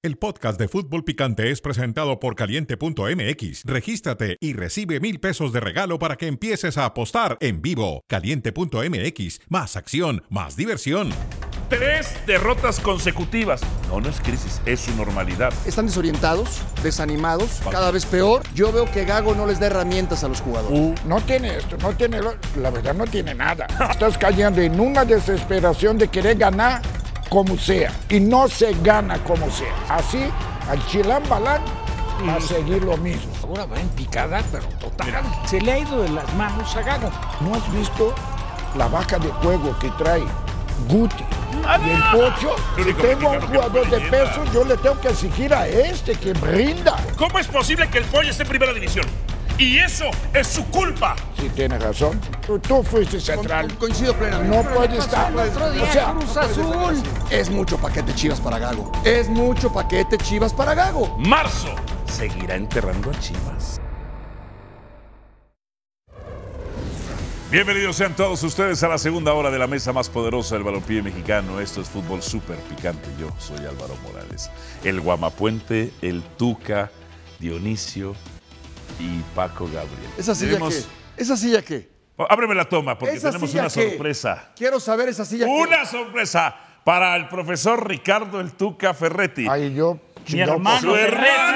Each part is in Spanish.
El podcast de Fútbol Picante es presentado por Caliente.mx. Regístrate y recibe $1,000 de regalo para que empieces a apostar en vivo. Caliente.mx. Más acción, más diversión. 3 derrotas consecutivas. No es crisis, es su normalidad. Están desorientados, desanimados, cada vez peor. Yo veo que Gago no les da herramientas a los jugadores. No tiene esto, la verdad no tiene nada. Estás cayendo en una desesperación de querer ganar como sea, y no se gana como sea. Así, al Chilán Balán va a seguir lo mismo. Ahora va en picada, pero total. Se le ha ido de las manos a Gago. ¿No has visto la vaca de juego que trae Guti y el Pocho? Si tengo un jugador de peso, yo le tengo que exigir a este que brinda. ¿Cómo es posible que el Pollo esté en primera división? Y eso es su culpa. Sí, tienes razón. Tú fuiste central. Coincido plenamente. No puede estar. O sea, Cruz Azul. Es mucho paquete Chivas para Gago. Es mucho paquete Chivas para Gago. Marzo seguirá enterrando a Chivas. Bienvenidos sean todos ustedes a la segunda hora de la mesa más poderosa del balompié mexicano. Esto es Fútbol Súper Picante. Yo soy Álvaro Morales. El Guamapuente, el Tuca, Dionisio y Paco Gabriel. ¿Esa silla qué? ¿Esa silla qué? Ábreme la toma porque ¿Esa tenemos silla una qué? sorpresa. Quiero saber esa silla qué. Una sorpresa para el profesor Ricardo el Tuca Ferretti. Ay, yo... Mi hermano Ferretti.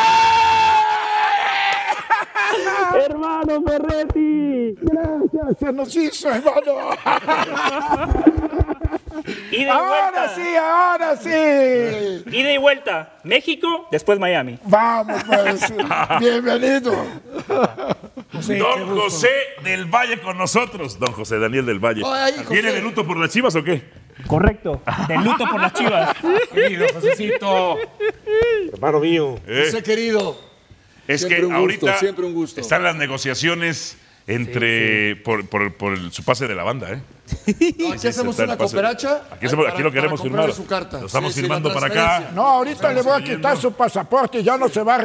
¡Hermano Ferretti! Gracias, se nos hizo, hermano. Ahora sí. Ida y vuelta. México, después Miami. Vamos, pues. Bienvenido. Don José del Valle con nosotros. Don José Daniel del Valle. Ay, José. ¿Viene de luto por las Chivas o qué? Correcto. De luto por las Chivas. Querido Josecito. Hermano mío. José querido. Es Siempre que un gusto, ahorita siempre un gusto. están las negociaciones entre por su pase de la banda, ¿eh? No, aquí hacemos una cooperacha. Aquí lo queremos firmar. Su carta. Lo estamos Sí, firmando la para acá. transferencia. No, ahorita le voy a quitar su pasaporte y ya no se va a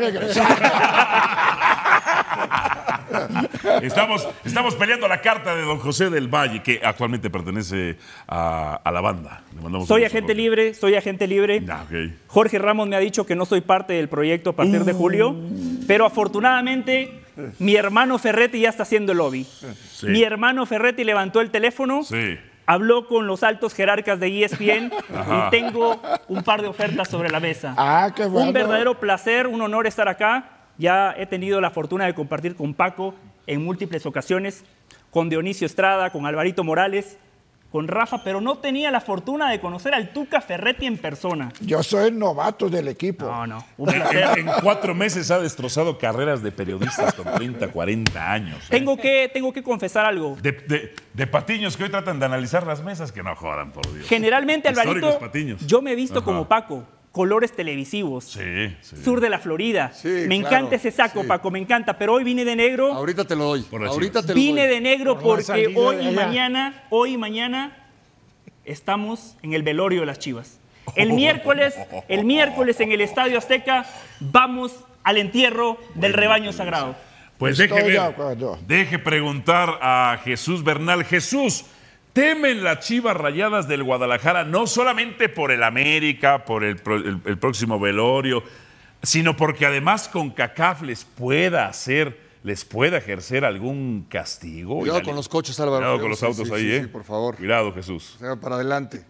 regresar. Estamos peleando la carta de don José del Valle, que actualmente pertenece a la banda. Le mandamos Soy un agente beso. libre. Ah, ok. Jorge Ramos me ha dicho que no soy parte del proyecto a partir de julio, pero afortunadamente mi hermano Ferretti ya está haciendo el lobby. Sí. Mi hermano Ferretti levantó el teléfono, Sí. habló con los altos jerarcas de ESPN Ajá. y tengo un par de ofertas sobre la mesa. Ah, qué bueno. Un verdadero placer, un honor estar acá. Ya he tenido la fortuna de compartir con Paco en múltiples ocasiones, con Dionisio Estrada, con Alvarito Morales, con Rafa, pero no tenía la fortuna de conocer al Tuca Ferretti en persona. Yo soy el novato del equipo. No, un placer. En 4 meses ha destrozado carreras de periodistas con 30, 40 años. Tengo que confesar algo. De patiños que hoy tratan de analizar las mesas, que no jodan, por Dios. Generalmente, Históricos Alvarito, patiños. yo me he visto Ajá. como Paco, colores televisivos, Sí. sur de la Florida. Sí, me claro, encanta ese saco, sí. Paco, me encanta, pero hoy vine de negro. Ahorita te lo doy. Por las Ahorita Chivas. te lo doy. Vine de negro Por la porque salida hoy de y allá. mañana estamos en el velorio de las Chivas. El miércoles en el Estadio Azteca vamos al entierro del rebaño sagrado. Pues Estoy de acuerdo. deje preguntar a Jesús Bernal. Jesús, ¿temen las Chivas Rayadas del Guadalajara no solamente por el América, por el próximo velorio, sino porque además CONCACAF les pueda ejercer algún castigo? Cuidado con los coches, Álvaro. Cuidado con los autos Sí, ahí, sí, ¿eh? sí, por favor. Cuidado, Jesús. O sea, para adelante.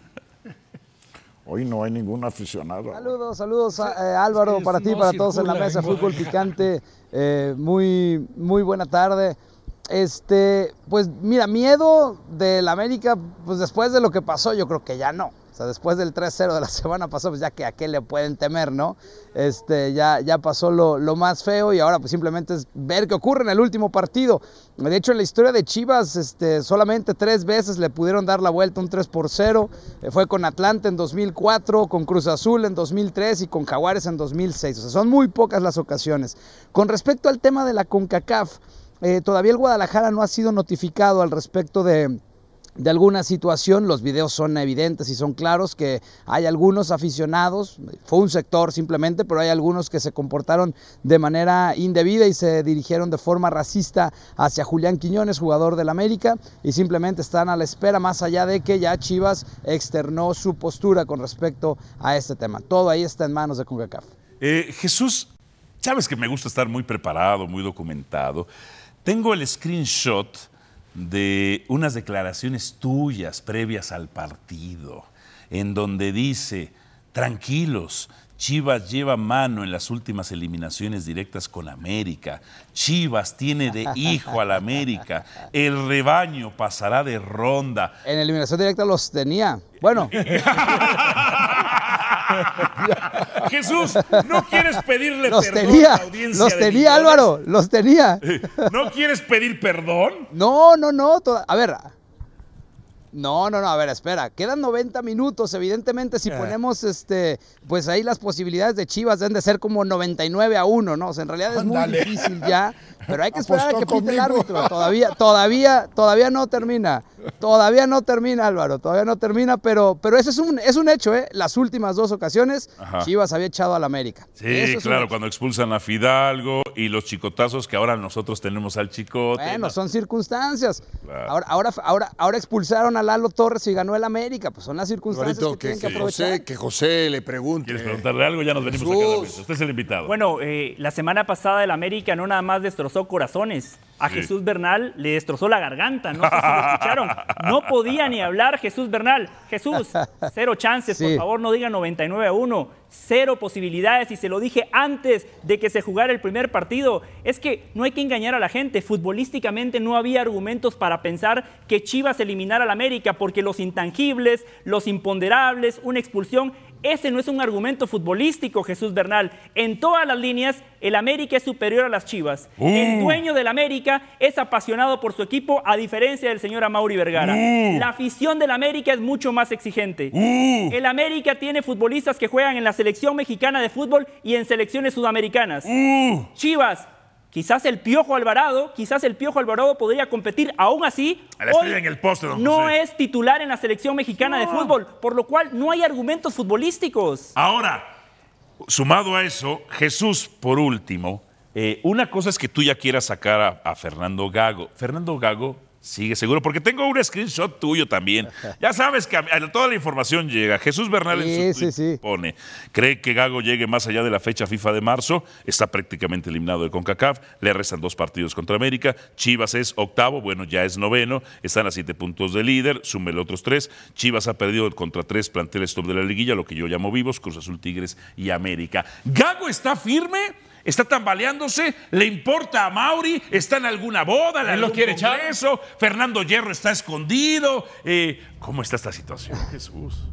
Hoy no hay ningún aficionado. Saludos Álvaro, para ti, para todos en la mesa, Fútbol Picante. Muy buena tarde. Pues mira, miedo del América, pues después de lo que pasó, yo creo que ya no. O sea, después del 3-0 de la semana pasada, pues ya que a qué le pueden temer, ¿no? Ya pasó lo más feo y ahora pues simplemente es ver qué ocurre en el último partido. De hecho, en la historia de Chivas, solamente 3 veces le pudieron dar la vuelta un 3-0. Fue con Atlanta en 2004, con Cruz Azul en 2003 y con Jaguares en 2006. O sea, son muy pocas las ocasiones. Con respecto al tema de la CONCACAF, todavía el Guadalajara no ha sido notificado al respecto de de alguna situación. Los videos son evidentes y son claros que hay algunos aficionados, fue un sector simplemente, pero hay algunos que se comportaron de manera indebida y se dirigieron de forma racista hacia Julián Quiñones, jugador del América, y simplemente están a la espera, más allá de que ya Chivas externó su postura con respecto a este tema. Todo ahí está en manos de CONCACAF. Jesús, sabes que me gusta estar muy preparado, muy documentado. Tengo el screenshot de unas declaraciones tuyas previas al partido, en donde dice, tranquilos, Chivas lleva mano en las últimas eliminaciones directas con América, Chivas tiene de hijo al América, el rebaño pasará de ronda. En eliminación directa los tenía, bueno. Jesús, ¿no quieres pedirle los perdón tenía, a la audiencia? Los tenía, Álvaro, los tenía. ¿No quieres pedir perdón? No, a ver. No, a ver, espera, quedan 90 minutos, evidentemente si ponemos pues ahí las posibilidades de Chivas deben de ser como 99-1, ¿no? O sea, en realidad es muy difícil ya, pero hay que esperar a que pite el árbitro. Todavía no termina. Todavía no termina, Álvaro, todavía no termina, pero eso es un hecho, ¿eh? Las últimas 2 ocasiones, Chivas había echado al América. Sí, claro, cuando expulsan a Fidalgo y los chicotazos que ahora nosotros tenemos al Chicote. Bueno, son circunstancias. Claro. Ahora expulsaron a Lalo Torres y ganó el América, pues son las circunstancias Alvarito, que tienen que aprovechar. Que José le pregunte. ¿Quieres preguntarle algo? Ya nos venimos a cada vez. Usted es el invitado. Bueno, la semana pasada el América no nada más destrozó corazones. A Jesús Bernal le destrozó la garganta. No sé si lo escucharon. No podía ni hablar Jesús Bernal. Jesús, 0 chances, por favor, no diga 99-1. 0 posibilidades, y se lo dije antes de que se jugara el primer partido. Es que no hay que engañar a la gente. Futbolísticamente no había argumentos para pensar que Chivas eliminara al América, porque los intangibles, los imponderables, una expulsión, ese no es un argumento futbolístico, Jesús Bernal. En todas las líneas, el América es superior a las Chivas. El dueño del América es apasionado por su equipo, a diferencia del señor Amaury Vergara. La afición del América es mucho más exigente. El América tiene futbolistas que juegan en la selección mexicana de fútbol y en selecciones sudamericanas. Chivas, quizás el Piojo Alvarado podría competir. Aún así, hoy en el poste, don no José. es titular en la selección mexicana de fútbol, por lo cual no hay argumentos futbolísticos. Ahora, sumado a eso, Jesús, por último, una cosa es que tú ya quieras sacar a Fernando Gago. Fernando Gago sigue seguro, porque tengo un screenshot tuyo también. Ya sabes que toda la información llega. Jesús Bernal en su tweet pone, cree que Gago llegue más allá de la fecha FIFA de marzo, está prácticamente eliminado de CONCACAF, le restan 2 partidos contra América, Chivas es 8º, bueno, ya es 9º, están a 7 puntos de líder, súmele otros 3, Chivas ha perdido contra 3 planteles top de la liguilla, lo que yo llamo vivos, Cruz Azul, Tigres y América. ¿Gago está firme? ¿Está tambaleándose? ¿Le importa a Mauri? ¿Está en alguna boda? ¿En algún congreso? ¿Fernando Hierro está escondido? ¿Cómo está esta situación, Jesús?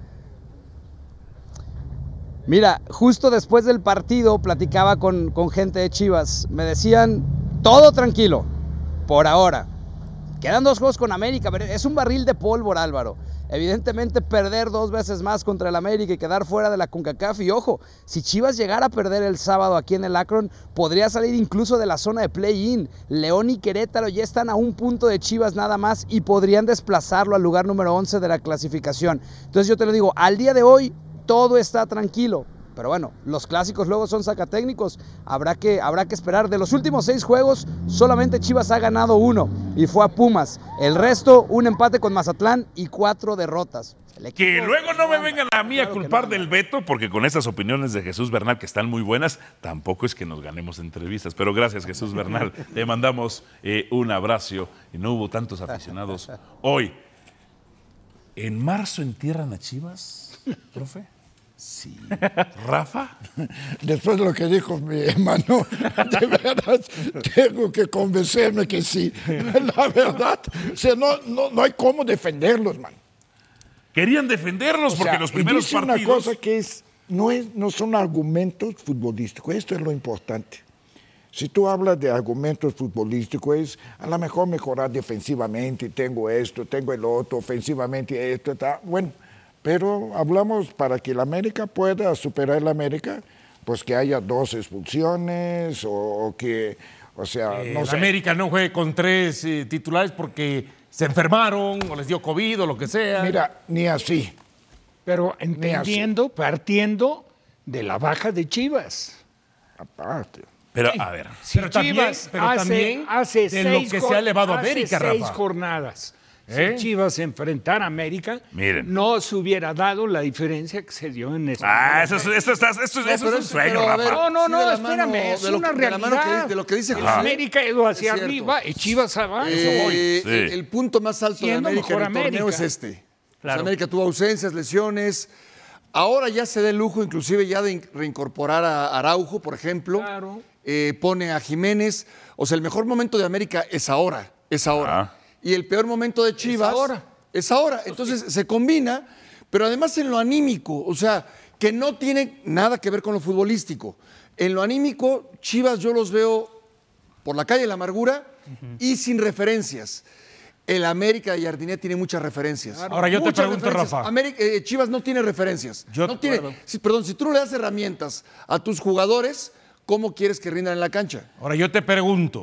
Mira, justo después del partido platicaba con gente de Chivas. Me decían, todo tranquilo, por ahora. Quedan 2 juegos con América, pero es un barril de pólvora, Álvaro. Evidentemente perder 2 veces más contra el América y quedar fuera de la CONCACAF. Y ojo, si Chivas llegara a perder el sábado aquí en el Akron, podría salir incluso de la zona de play-in. León y Querétaro ya están a 1 punto de Chivas nada más y podrían desplazarlo al lugar número 11 de la clasificación. Entonces yo te lo digo, al día de hoy todo está tranquilo. Pero bueno, los clásicos luego son sacatécnicos, habrá que esperar. De los últimos 6 juegos, solamente Chivas ha ganado 1 y fue a Pumas. El resto, un empate con Mazatlán y 4 derrotas. Que luego no me vengan a mí a culpar del veto, porque con estas opiniones de Jesús Bernal, que están muy buenas, tampoco es que nos ganemos entrevistas. Pero gracias, Jesús Bernal. Le mandamos un abrazo. Y no hubo tantos aficionados hoy. ¿En marzo entierran a Chivas, profe? Sí. ¿Rafa? Después de lo que dijo mi hermano, de verdad tengo que convencerme que sí. La verdad, o sea, no hay cómo defenderlos, man. Querían defenderlos porque los primeros dice partidos... una cosa que no son argumentos futbolísticos, esto es lo importante. Si tú hablas de argumentos futbolísticos, es a lo mejor mejorar defensivamente, tengo esto, tengo el otro, ofensivamente esto, está bueno. Pero hablamos para que el América pueda superar el América, pues que haya 2 expulsiones o que, o sea, no sé. América no juegue con 3 titulares porque se enfermaron o les dio COVID o lo que sea. Mira, ni así. Pero entendiendo, partiendo de la baja de Chivas. Aparte. Pero, a ver. Si Pero también- Chivas pero también hace de lo que se ha elevado a América, hace 6 Rafa. jornadas. ¿Eh? Si Chivas enfrentara a América, Miren. no se hubiera dado la diferencia que se dio en esa. Eso es un sueño, pero a ver, Rafa. No, sí, de la espérame, mano- es de lo- una de la mano realidad. de lo que dice El José. América ha ido hacia Es cierto. arriba y Chivas abajo. Sí. Sí. El punto más alto de Siendo América en mejor el torneo América. es este. Claro. O sea, América tuvo ausencias, lesiones. Ahora ya se da el lujo, inclusive ya de reincorporar a Araujo, por ejemplo. Claro. Pone a Jiménez. O sea, el mejor momento de América es ahora. Es ahora. Ah. Y el peor momento de Chivas ahora. es ahora. Entonces se combina, pero además en lo anímico. O sea, que no tiene nada que ver con lo futbolístico. En lo anímico, Chivas yo los veo por la calle de la amargura y sin referencias. El América de Jardiné tiene muchas referencias. Ahora yo te Muchas pregunto, referencias. Rafa. Chivas no tiene referencias. Yo no de tiene, acuerdo. si tú no le das herramientas a tus jugadores, ¿cómo quieres que rindan en la cancha? Ahora yo te pregunto,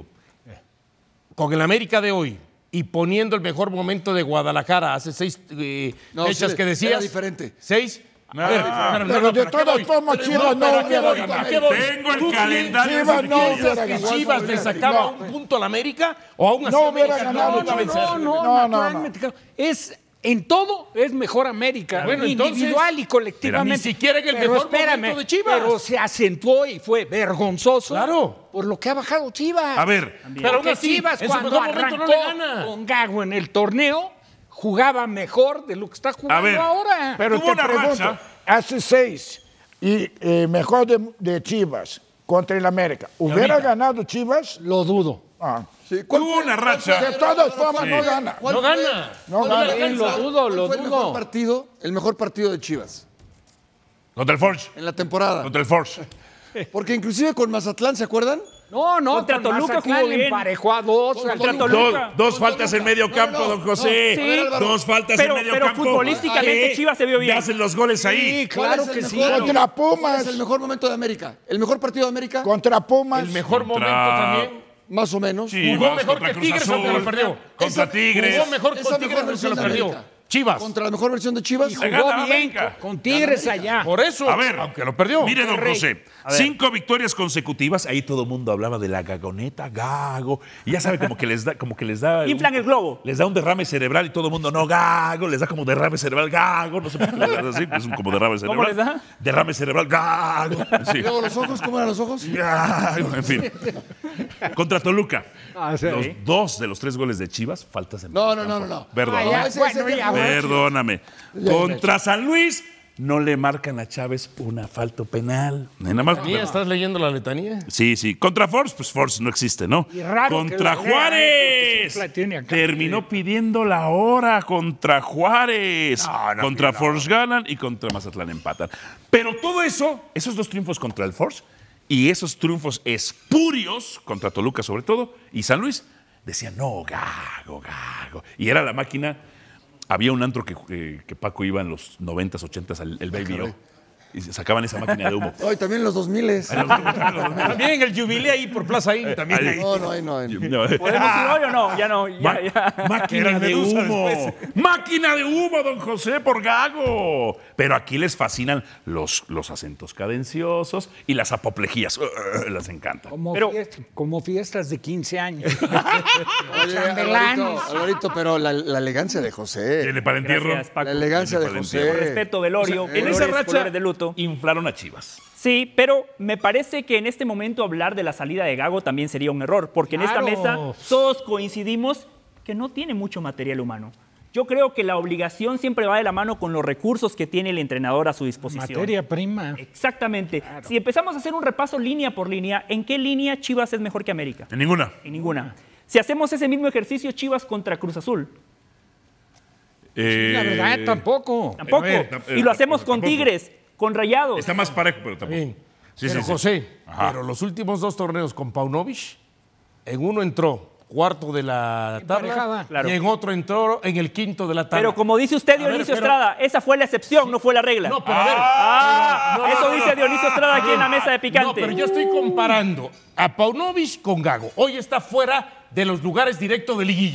con el América de hoy y poniendo el mejor momento de Guadalajara hace 6 No, fechas sí, que decías. era diferente. 6. A ver, espérame, Pero de todas formas, Chivas no hubiera ganado. ¿A qué voy? Tengo el ¿Tú calendario. Chivas no Enrique. hubiera ¿Piensas que ganado. Chivas le sacaba No. un punto a la América o aún así No hubiera América ganado, no iba a vencer? No, naturalmente. Es en todo es mejor América. Bueno, entonces, individual y colectivamente. mira, ni siquiera en el Pero mejor momento de Chivas. Pero se acentuó y fue vergonzoso. Claro. Por lo que ha bajado Chivas. A ver, Pero aún Porque así, Chivas en su cuando mejor momento arrancó no le gana. con Gago en el torneo jugaba mejor de lo que está jugando ver. ahora. Pero Tuvo te una pregunto, racha. hace 6 y mejor de Chivas contra el América. ¿Hubiera ganado Chivas? Lo dudo. Ah. Sí, ¿cuál Tuvo fue- una cuál racha. fue- De todas formas, no gana. ¿Cuál No fue- gana. No cuál gana. fue- También lo dudo, cuál lo fue el dudo. mejor partido de Chivas contra el Forge. en la temporada? Contra el Forge. Porque inclusive con Mazatlán, ¿se acuerdan? No, Contra con Toluca Mazatlán jugó bien. emparejó a 2. Contra al- Toluca. Dos faltas en medio campo, don José. no. Sí. Dos faltas Pero- en medio pero campo. futbolísticamente ¿Qué? Chivas se vio bien. Y hacen los goles ahí. Sí, claro ¿Cuál que es el sí. mejor? Contra ¿Cuál Pumas. es el mejor momento de América? ¿El mejor partido de América? Contra Pumas. El mejor momento también. Más o menos. Chivas, Jugó mejor contra que Cruz Tigres aunque Azul, lo perdió. Contra Tigres. Jugó mejor Esa con Tigres mejor aunque versión lo de perdió. América. Chivas. Contra la mejor versión de Chivas. Y Le jugó gana bien América. con Tigres allá. Por eso, A ver, aunque lo perdió. Mire, don Rey. José, 5 victorias consecutivas. Ahí todo el mundo hablaba de la gagoneta, Gago. Y ya sabe, como que les da. Inflan el globo. Les da un derrame cerebral y todo el mundo, no, Gago. Les da como derrame cerebral, Gago. No sé por qué les da así, pues es como derrame cerebral. ¿Cómo les da? Derrame cerebral, Gago. Sí. Y luego los ojos, ¿cómo eran los ojos? Gago, en fin. Contra Toluca. Ah, sí. Los 2 de los 3 goles de Chivas, faltas en No, medio no, campo. no, no. Perdón. Ah, ya, ese bueno, día ya, jugó bueno. Perdóname. Contra San Luis no le marcan a Chávez una falta penal. Nada más. ¿Ya estás leyendo la letanía? Sí, sí. Contra Force, pues Force no existe, ¿no? Y raro Contra que lo lea, Juárez. porque la tiene acá. Terminó pidiendo la hora contra Juárez. No Contra pidió Force ganan y contra Mazatlán empatan. Pero todo eso, esos 2 triunfos contra el Force y esos triunfos espurios contra Toluca sobre todo y San Luis, decían, no, Gago, Gago. Y era la máquina. Había un antro que Paco iba en los 90s, 80s, el Baby O, y se sacaban esa máquina de humo. Hoy también en los 2000. También el jubileo ahí por Plaza ahí. También ahí. No, no, ahí no. No, ¿Podemos ir hoy o no? Ya no. Ya. Máquina Eran de medusas humo. después. Máquina de humo, don José, por Gago. Pero aquí les fascinan los acentos cadenciosos y las apoplejías. Les encanta. Como fiestas de 15 años. Oye, Chambelanes. Alvarito, pero la elegancia de José. ¿Tiene para entierro? Gracias, Paco. La elegancia de Tiene para José. entierro. Respeto, velorio, En colores, esa racha colores de luto. inflaron a Chivas. Sí, pero me parece que en este momento hablar de la salida de Gago también sería un error, porque en esta Claro. mesa todos coincidimos que no tiene mucho material humano. Yo creo que la obligación siempre va de la mano con los recursos que tiene el entrenador a su disposición. Materia prima. Exactamente. Si empezamos a hacer un repaso línea por línea, ¿en qué línea Chivas es mejor que América? En ninguna. En ninguna. Si hacemos ese mismo ejercicio, Chivas contra Cruz Azul. La verdad, tampoco. Tampoco. Y lo hacemos con tampoco. Tigres, con Rayados. Está más parejo, pero tampoco. Bien. Sí, Pero sí, sí. José, Ajá. pero los últimos 2 torneos con Paunovic, en uno entró cuarto de la tabla Emparejada. Claro. y en otro entró en el quinto de la tabla. Pero como dice usted, A ver, Dionisio pero- Estrada, esa fue la excepción, no fue la regla. No, pero a ver. Ah, pero- eso dice Dionisio Estrada aquí en la mesa de No, picante. pero yo estoy comparando a Paunovic con Gago. Hoy está fuera de los lugares directos de liguilla.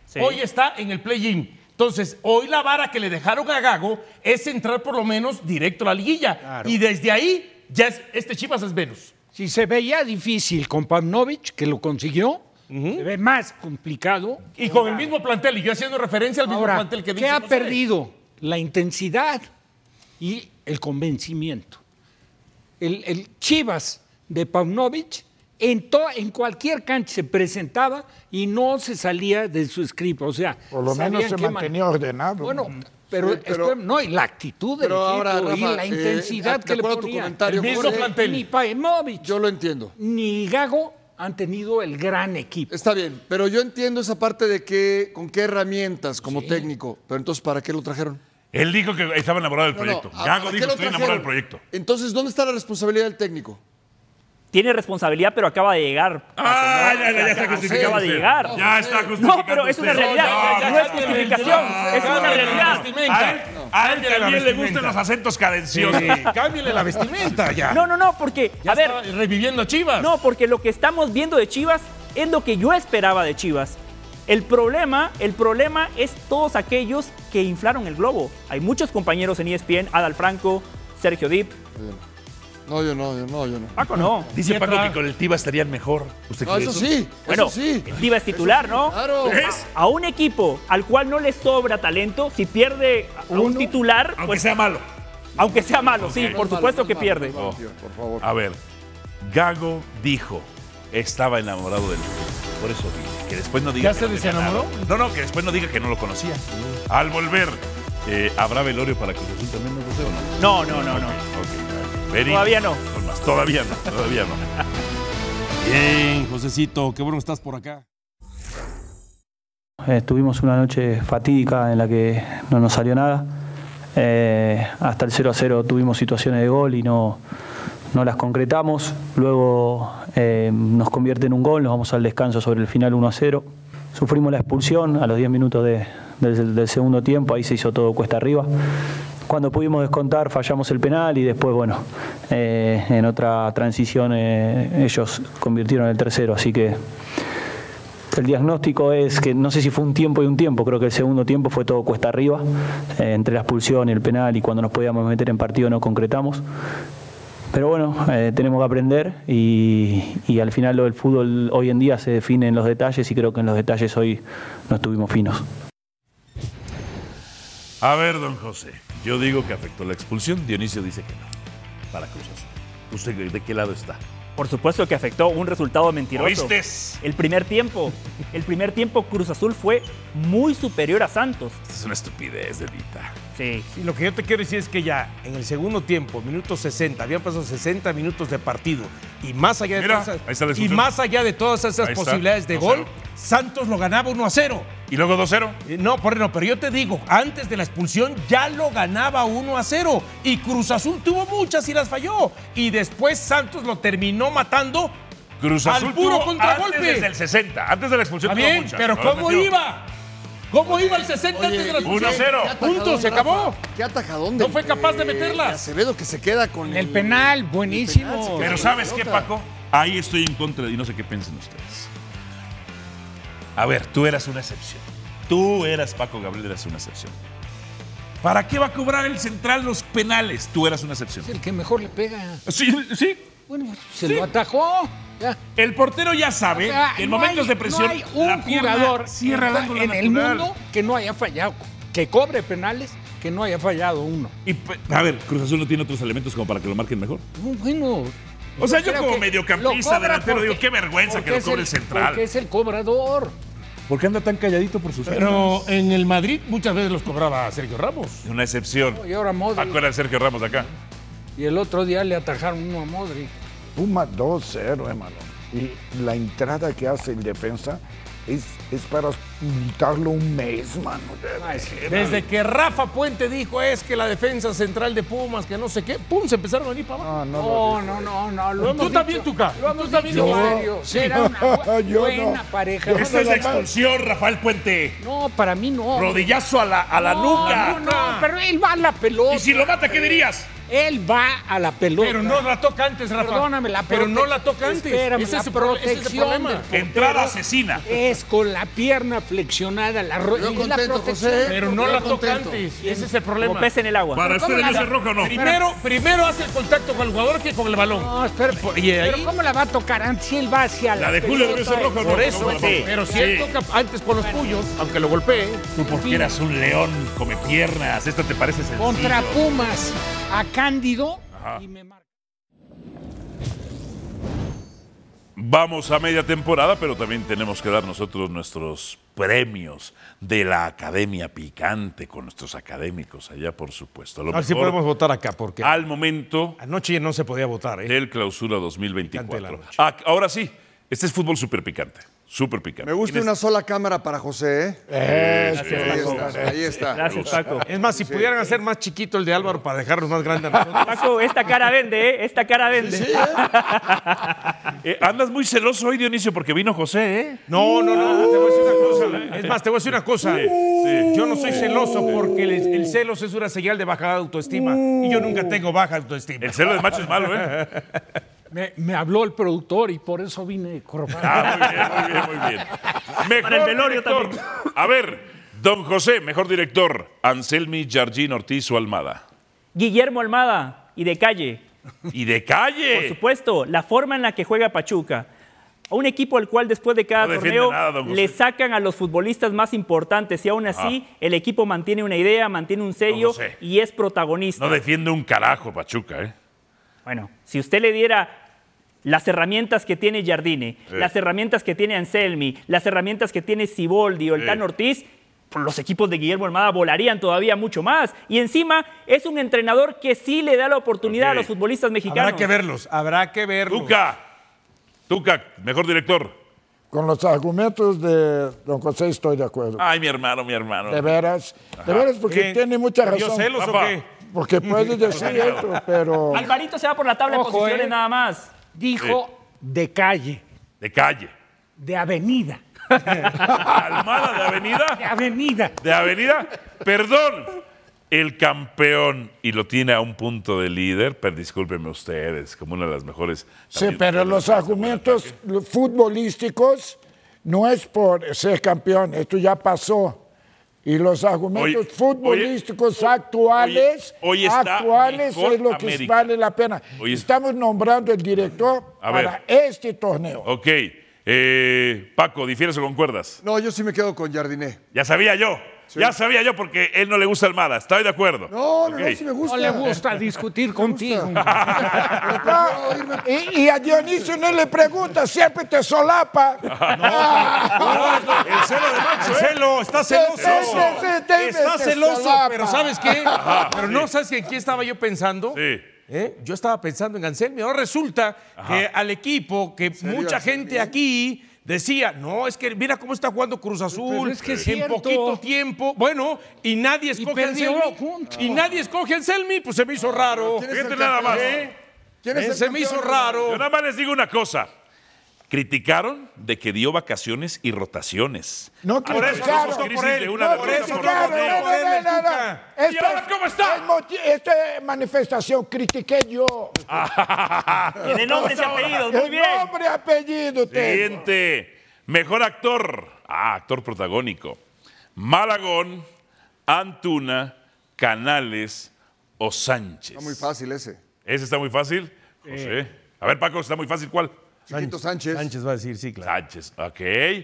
Sí. Hoy está en el play-in. Entonces, hoy la vara que le dejaron a Gago es entrar por lo menos directo a la liguilla. Claro. Y desde ahí, ya este Chivas es Venus. Si se veía difícil con Paunovic, que lo consiguió, se ve más complicado. Y con el mismo plantel, y yo haciendo referencia al mismo Ahora, plantel que dice ¿qué ha José? perdido? La intensidad y el convencimiento. El Chivas de Paunovic en cualquier cancha se presentaba y no se salía de su script. O sea, Por lo menos se mantenía ordenado. Bueno, pero, Sí, pero- no, y la actitud del Pero equipo ahora, Rafa, y la intensidad de que le acuerdo a tu ponía. comentario, El mismo José, plantel. Ni Paunovic yo lo entiendo. ni Gago han tenido el gran equipo. Está bien, pero yo entiendo esa parte de que con qué herramientas como técnico. Pero entonces, ¿para qué lo trajeron? Él dijo que estaba enamorado del proyecto. ¿para Gago qué dijo, lo estoy enamorado del trajeron? proyecto. Entonces, ¿dónde está la responsabilidad del técnico? Tiene responsabilidad, pero acaba de llegar. Ah, Paco, ¿no? ya está Acaba justificando de usted. llegar. Ya está justificando No, pero es una usted. realidad. No es justificación, es una realidad. A él también le gustan los acentos cadenciosos. Cámbiale la vestimenta ya. No, porque, Ya a ver, está reviviendo a Chivas. no, porque lo que estamos viendo de Chivas es lo que yo esperaba de Chivas. El problema es todos aquellos que inflaron el globo. Hay muchos compañeros en ESPN, Adal Franco, Sergio Dip. No, yo no. Paco no. Dice Paco que con el Tiva estarían mejor. ¿Usted No, cree eso eso? sí, Bueno, eso sí. el Tiva es titular, ¿no? Claro. ¿Ves? A un equipo al cual no le sobra talento, si pierde a un titular, Aunque pues sea malo. aunque sea malo, sí, Ok. por supuesto que pierde. Por favor. A ver, Gago dijo, estaba enamorado del fútbol. Por eso dijo, que después no diga ¿Ya que se no tenía desenamoró? nada. No, que después no diga que no lo conocía. Al volver, ¿habrá velorio para Cruz Azul también, no sé o no? No. Ok. Very- Todavía no. Con más. Todavía no. Bien, Josecito, qué bueno que estás por acá. Tuvimos una noche fatídica en la que no nos salió nada. Hasta el 0-0 tuvimos situaciones de gol y no las concretamos. Luego nos convierte en un gol, nos vamos al descanso sobre el final 1-0. Sufrimos la expulsión a los 10 minutos del segundo tiempo, ahí se hizo todo cuesta arriba. Cuando pudimos descontar fallamos el penal y después, en otra transición ellos convirtieron el tercero, así que el diagnóstico es que no sé si fue un tiempo y un tiempo, creo que el segundo tiempo fue todo cuesta arriba, entre la expulsión y el penal y cuando nos podíamos meter en partido no concretamos. Pero bueno, tenemos que aprender y al final lo del fútbol hoy en día se define en los detalles y creo que en los detalles hoy no estuvimos finos. A ver, don José, yo digo que afectó la expulsión, Dionisio dice que no, para Cruz Azul. ¿Usted de qué lado está? Por supuesto que afectó un resultado mentiroso. ¿Oíste? El primer tiempo Cruz Azul fue muy superior a Santos. Es una estupidez, Delita. Sí. Y lo que yo te quiero decir es que ya en el segundo tiempo, minuto 60, habían pasado 60 minutos de partido y más allá de, Mira, todas, ahí está la y expulsión. más allá de todas esas Ahí está, posibilidades de 2-0. gol, Santos lo ganaba 1-0. ¿Y luego 2-0? No, pero yo te digo, antes de la expulsión ya lo ganaba 1-0 y Cruz Azul tuvo muchas y las falló y después Santos lo terminó matando. Cruz Al Azul puro tuvo contragolpe. antes desde el 60, antes de la expulsión Está tuvo bien, muchas, pero no las ¿cómo metió. iba? ¿Cómo iba el 60 antes de la expulsión? 1-0. Punto, se acabó. ¿Qué atajadón No fue capaz de meterlas. Acevedo que se queda con El penal, buenísimo. el penal, se queda Pero con ¿sabes la qué, pelota. Paco? Ahí estoy en contra y no sé qué piensen ustedes. A ver, tú eras una excepción. Tú eras, Paco Gabriel, eras una excepción. ¿Para qué va a cobrar el central los penales? Tú eras una excepción. Es el que mejor le pega. Sí. Bueno, se lo atajó. Ya. El portero ya sabe O sea, que en no momentos hay- de presión no hay un la pierna jugador cierra el ángulo en el natural. mundo que no haya fallado, que cobre penales, que no haya fallado uno. Y, a ver, Cruz Azul no tiene otros elementos como para que lo marquen mejor. Bueno. O sea, yo creo como que mediocampista, lo cobra delantero, porque- digo, qué vergüenza que porque lo es cobre el central. Porque es el cobrador. ¿Por qué anda tan calladito por sus Pero en el Madrid muchas veces los cobraba Sergio Ramos. Una excepción. Y ahora Modric. Paco era el Sergio Ramos de acá. Y el otro día le atajaron uno a Modric. Puma 2-0, hermano. Y la entrada que hace el defensa es para quitarlo un mes, mano. Desde que Rafa Puente dijo es que la defensa central de Pumas, que no sé qué, pum, se empezaron a venir para abajo. No. Lo Tú hemos también, dicho- Tuca. Lo hemos Tú también, dicho Tuca. serio. Será una Yo buena no. pareja. Esta es la expulsión, Rafael Puente. No, para mí no. Rodillazo a la nuca. No, pero él va a la pelota. Y si lo mata, ¿qué dirías? Él va a la pelota. Pero no la toca antes, Rafa. Perdóname, Pero no la toca antes. Espérame, Ese es el protección problema. del portero Entrada asesina. es con la pierna flexionada, la Yo es la contento, protección. José. Pero no Yo la toca contento. antes. Ese es el Como problema. pez en el agua. ¿Para usted debió ser roja o no? Primero hace el contacto con el jugador que con el balón. No, espera, Y ahí- pero ¿cómo la va a tocar antes si él va hacia la La de Julio debió pelota? ser roja o no. Por eso, Sí. pero si él toca antes con los puños, aunque lo golpee. Tú porque eras un león come piernas. Esto te parece sencillo. Contra Pumas a Cándido y me marca. Vamos a media temporada, pero también tenemos que dar nosotros nuestros premios de la Academia Picante con nuestros académicos allá, por supuesto. Lo A ver si mejor podemos votar acá, porque al momento anoche no se podía votar. del Clausura Picante de la 2024. noche. Ahora sí, este es fútbol súper picante. Súper picante. Me gusta ¿Quién una es? sola cámara para José, Gracias, Ahí Paco. está, ahí está. Gracias, Paco. Es más, si pudieran hacer más chiquito el de Álvaro para dejarnos más grande a nosotros. Paco, esta cara vende, ¿eh? Esta cara vende. Andas muy celoso hoy, Dionisio, porque vino José, ¿eh? No, te voy a decir una cosa. Es más, te voy a decir una cosa. Yo no soy celoso porque el celos es una señal de baja autoestima. Y yo nunca tengo baja autoestima. El celo de macho es malo, ¿eh? Me habló el productor y por eso vine corrobado. Muy bien. Mejor Para el velorio director. también. A ver, don José, mejor director. Anselmi, Jardín, Ortiz o Almada. Guillermo Almada y de calle. Y de Por calle. supuesto, la forma en la que juega Pachuca. A un equipo al cual después de cada No defiende torneo nada, don José. le sacan a los futbolistas más importantes y aún así el equipo mantiene una idea, mantiene un sello Don José. y es protagonista. No defiende un carajo Pachuca, ¿eh? Bueno, si usted le diera las herramientas que tiene Jardine, las herramientas que tiene Anselmi, las herramientas que tiene Siboldi o el Tan Ortiz, pues los equipos de Guillermo Almada volarían todavía mucho más. Y encima es un entrenador que sí le da la oportunidad a los futbolistas mexicanos. Habrá que verlos. Tuca, mejor director. Con los argumentos de don José estoy de acuerdo. Ay, mi hermano. De veras, porque ¿Qué? tiene mucha ¿Dio razón. celos o Papá. qué? Porque puede decir esto, pero Alvarito se va por la tabla de Ojo, posiciones nada más. Dijo de calle, De calle. de avenida, Almada de Avenida. de avenida. De Avenida. Perdón. El campeón y lo tiene a un punto de líder, pero discúlpenme ustedes, como una de las mejores. sí, pero los argumentos futbolísticos no es por ser campeón, esto ya pasó. Y los argumentos Hoy- futbolísticos actuales, hoy está mejor es lo que América. vale la pena. Hoy es- Estamos nombrando el director A ver. para este torneo. Ok. Paco, ¿difieres o concuerdas? No, yo sí me quedo con Jardiné. Ya sabía yo. Ya sabía yo porque él no le gusta Almada. Estoy de acuerdo. No, Ok. sí me gusta. No le gusta discutir contigo. Y a Dionisio no le pregunta, siempre te solapa. El celo de macho, ¿eh? Celo, está celoso. Sí, Está te celoso, solapa. pero ¿sabes qué? Pero no, ¿sabes en quién estaba yo pensando? Sí. Yo estaba pensando en Anselmi. Ahora resulta que al equipo, que mucha gente aquí decía, no, es que mira cómo está jugando Cruz Azul Pero es que es en cierto. poquito tiempo. Bueno, y nadie escoge a perdió Anselmi. juntos. Y nadie escoge a Anselmi, pues se me hizo raro. ¿Quién es el Fíjate nada más. campeón? ¿Quién es el Se me hizo campeón? raro. Yo nada más les digo una cosa. Criticaron de que dio vacaciones y rotaciones. No Por eso criticaron. somos crisis de una No derrota por criticaron, torneo. no. ¿Y ahora cómo está? Esta manifestación critiqué yo. De nombres y apellidos, muy El bien. nombre y apellido tengo. Siguiente. Mejor actor. Actor protagónico. Malagón, Antuna, Canales o Sánchez. Está muy fácil ese. ¿Ese está muy fácil? José. A ver, Paco, ¿está muy fácil cuál? Chiquito Sánchez. Sánchez va a decir, sí, claro. Sánchez, ok.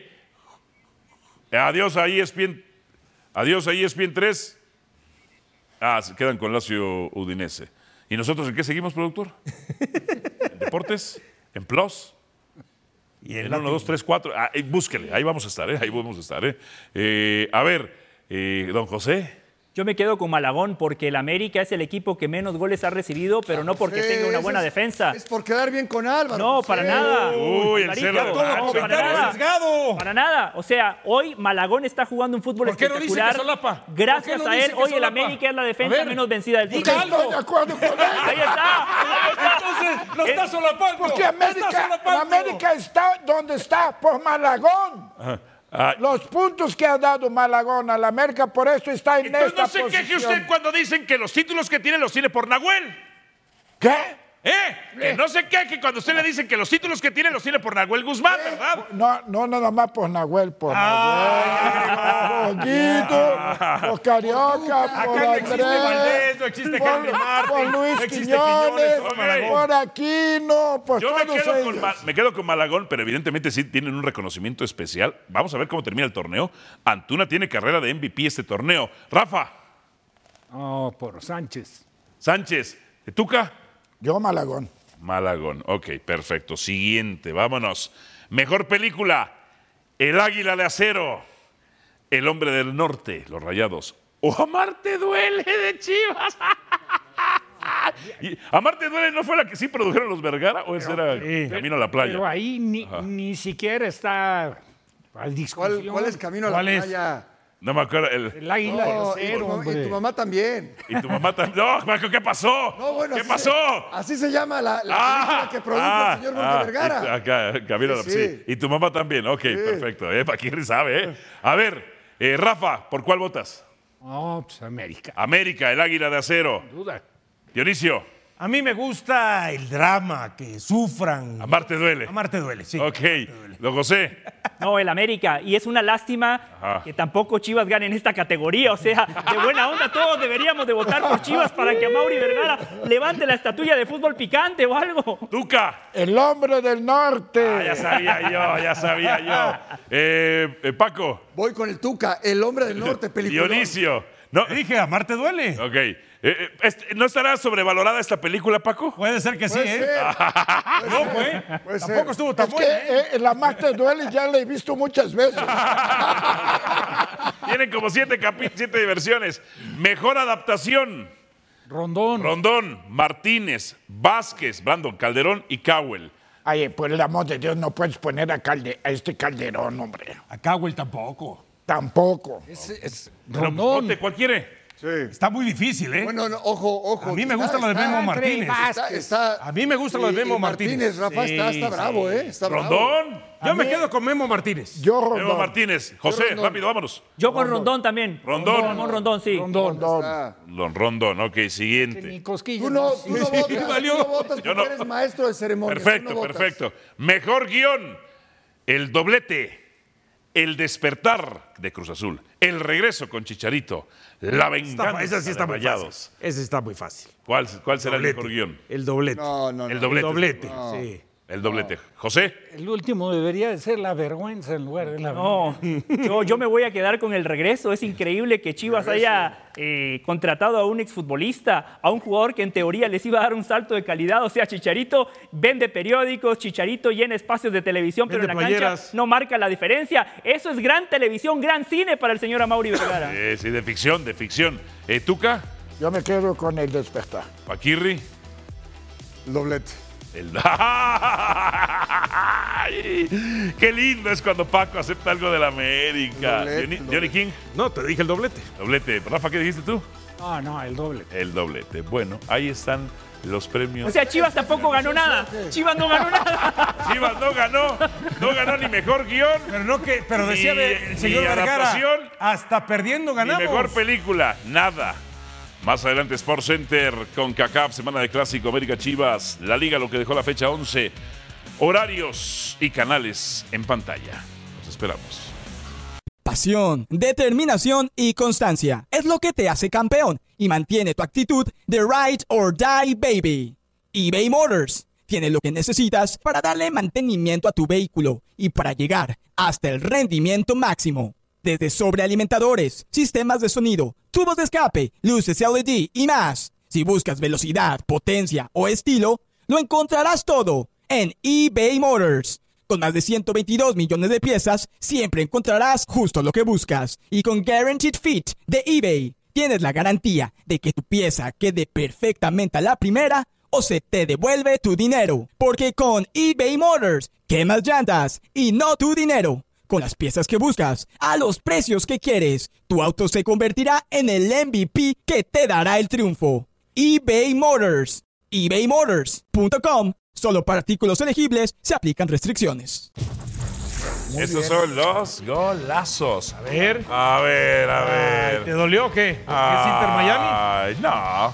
Adiós a ESPN. Adiós a ESPN 3. Se quedan con Lazio Udinese. ¿Y nosotros en qué seguimos, productor? ¿En Deportes? ¿En Plus? Y En 1, 2, 3, 4. Búsquele, ahí vamos a estar, ahí vamos a estar. A ver, don José. Yo me quedo con Malagón porque el América es el equipo que menos goles ha recibido, pero no porque tenga una buena defensa. Es por quedar bien con Álvaro. No, para nada. Uy, el Alvarito, celo de macho. no, para nada. arriesgado. Para nada. O sea, hoy Malagón está jugando un fútbol ¿Por qué no dice que espectacular. solapa? ¿Por Gracias qué no a dice él, que hoy el solapa? América es la A defensa ver, menos vencida del diga título. Estoy de acuerdo con él. Ahí está. Entonces, lo está solapando. Porque Lo está solapando. América está donde está, por Malagón. Los puntos que ha dado Malagón a la América, por eso está en Entonces esta no se posición. queje usted cuando dicen que los títulos que tiene los tiene por Nahuel. ¿Qué? Que no sé qué, que cuando usted le dicen que los títulos que tiene los tiene por Nahuel Guzmán, ¿verdad? No, nada más por Nahuel, por Poquito, por Carioca, por no existe Andrés, Valdés, no existe Henry Martin, por Luis no existe Quiñones, por Malagón. por Aquino, por Yo todos ellos. me quedo con Malagón, pero evidentemente sí tienen un reconocimiento especial. Vamos a ver cómo termina el torneo. Antuna tiene carrera de MVP este torneo. Rafa. No, por Sánchez. Sánchez. ¿Tuca? Yo Malagón. Malagón. Ok, perfecto. Siguiente, vámonos. Mejor película. El Águila de Acero. El Hombre del Norte, Los Rayados. O Amarte Duele de Chivas. ¿Y Amarte Duele no fue la que sí produjeron los Vergara o ese era Camino a la Playa? Pero ahí ni siquiera está a discusión. ¿Cuál es Camino a la Playa? No me acuerdo. El Águila de Acero, hombre. Y tu mamá también. Y tu mamá también. No, Marco, ¿qué pasó? No, bueno, ¿Qué pasó? Así se llama la película que produjo el señor Jorge Vergara. Acá, Camino a la Playa. Sí. Y tu mamá también. Ok, perfecto. Paquirri sabe, A ver, Rafa, ¿por cuál votas? No, pues América. América, el Águila de Acero. Sin duda. Dionisio. A mí me gusta el drama, que sufran. Amarte Duele. Amarte Duele, sí. Ok. Don José. No, el América. Y es una lástima que tampoco Chivas gane en esta categoría. O sea, de buena onda todos deberíamos de votar por Chivas para que Amaury Vergara levante la estatuilla de fútbol picante o algo. Tuca. El Hombre del Norte. Ya sabía yo. Paco. Voy con el Tuca, El Hombre del Norte, película. Dionisio. No, Dije, Amarte Duele. ok. ¿No estará sobrevalorada esta película, Paco? Puede ser que sí, Puede ser. No, güey. Puede ser. Tampoco estuvo tan Es buena, que la Amarte Duele ya la he visto muchas veces. Tienen como 7 versiones. Mejor adaptación. Rondón, Martínez, Vázquez, Brandon, Calderón y Cowell. Ay, por el amor de Dios, no puedes poner a este Calderón, hombre. A Cowell tampoco. Tampoco. Pero ponte, ¿cuál quiere? Sí. Está muy difícil, ¿eh? Bueno, no, ojo. A mí me gusta lo de Memo Martínez. A mí me gusta lo de Memo Martínez. Rafa, está bravo, ¿eh? Está bravo. ¿Rondón? Yo me quedo con Memo Martínez. Yo Rondón. Memo Martínez. José, rápido, vámonos. Yo con Rondón también. Rondón, sí. Rondón, ok, siguiente. Ni cosquillas. Tú no votas Yo porque no. eres maestro de ceremonias. Tú no votas. Perfecto. Mejor guión. El Doblete. El Despertar de Cruz Azul. El Regreso con Chicharito. La Venganza Esa sí está de muy Rayados. fácil. Ese está muy fácil. ¿Cuál será el Doblete. mejor guión? El doblete. No. El Doblete. El doblete, sí. El Doblete. José. El último debería de ser la vergüenza en lugar de la No, yo me voy a quedar con El Regreso. Es increíble que Chivas haya contratado a un exfutbolista, a un jugador que en teoría les iba a dar un salto de calidad. O sea, Chicharito vende periódicos, Chicharito llena espacios de televisión, pero en Vende la playeras. cancha no marca la diferencia. Eso es gran televisión, gran cine para el señor Amaury Vergara. Sí, de ficción. ¿Tuca? Yo me quedo con El Despertar. ¿Paquirri? El Doblete. ¡Ay! ¡Qué lindo es cuando Paco acepta algo de la América! Johnny King. No, te dije el doblete. Doblete. Rafa, ¿qué dijiste tú? No, el doble. El Doblete. Bueno, ahí están los premios. O sea, Chivas tampoco ganó nada. Chivas no ganó nada. Chivas no ganó ni mejor guión, Pero decía el señor ni Vergara, adaptación, hasta perdiendo ni ganamos. mejor película, nada. Más adelante Sport Center con CACAF, semana de Clásico, América Chivas, la Liga, lo que dejó la fecha 11, horarios y canales en pantalla. Los esperamos. Pasión, determinación y constancia es lo que te hace campeón y mantiene tu actitud de ride or die, baby. eBay Motors tiene lo que necesitas para darle mantenimiento a tu vehículo y para llegar hasta el rendimiento máximo. Desde sobrealimentadores, sistemas de sonido, tubos de escape, luces LED y más. Si buscas velocidad, potencia o estilo, lo encontrarás todo en eBay Motors. Con más de 122 millones de piezas, siempre encontrarás justo lo que buscas. Y con Guaranteed Fit de eBay, tienes la garantía de que tu pieza quede perfectamente a la primera o se te devuelve tu dinero. Porque con eBay Motors, quemas llantas y no tu dinero. Con las piezas que buscas, a los precios que quieres, tu auto se convertirá en el MVP que te dará el triunfo. eBay Motors. ebaymotors.com. Solo para artículos elegibles se aplican restricciones. Estos son los golazos. A ver. A ver. ¿Te dolió o qué? ¿Es Inter Miami? Ay, no.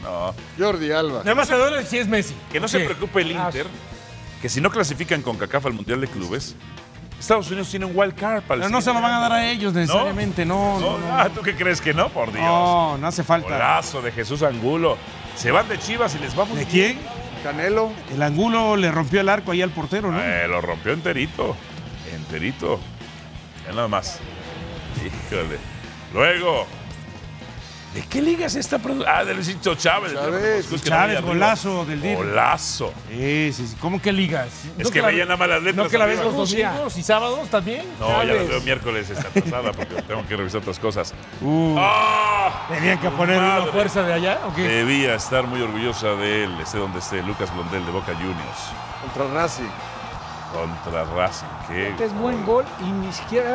No. Jordi Alba. Nada más se duele si es Messi. Que no se Sí. preocupe el Inter, que si no clasifican con CONCACAF al Mundial de Clubes, Estados Unidos tiene un wild card para el Pero no se lo van a dar a ellos necesariamente, no. ¿Tú qué crees que no? Por Dios. No, no hace falta. Golazo de Jesús Angulo. Se van de Chivas y les vamos ¿De bien. quién? Canelo. El Angulo le rompió el arco ahí al portero, ¿no? Lo rompió enterito. Enterito. Ya nada más. Híjole. Luego. ¿De qué liga es esta producción? Ah, de Luisito Chávez. Chávez, golazo del día. Golazo. Sí. ¿Cómo que ligas? Es que veía nada más las letras. ¿No que la ves arriba. los domingos y sábados también? No, ya la veo miércoles esta pasada porque tengo que revisar otras cosas. ¿Tenían que poner una fuerza de allá o qué? Debía estar muy orgullosa de él, esté donde esté, Lucas Blondel de Boca Juniors. Contra Racing. Contra Racing. Este es buen gol y ni siquiera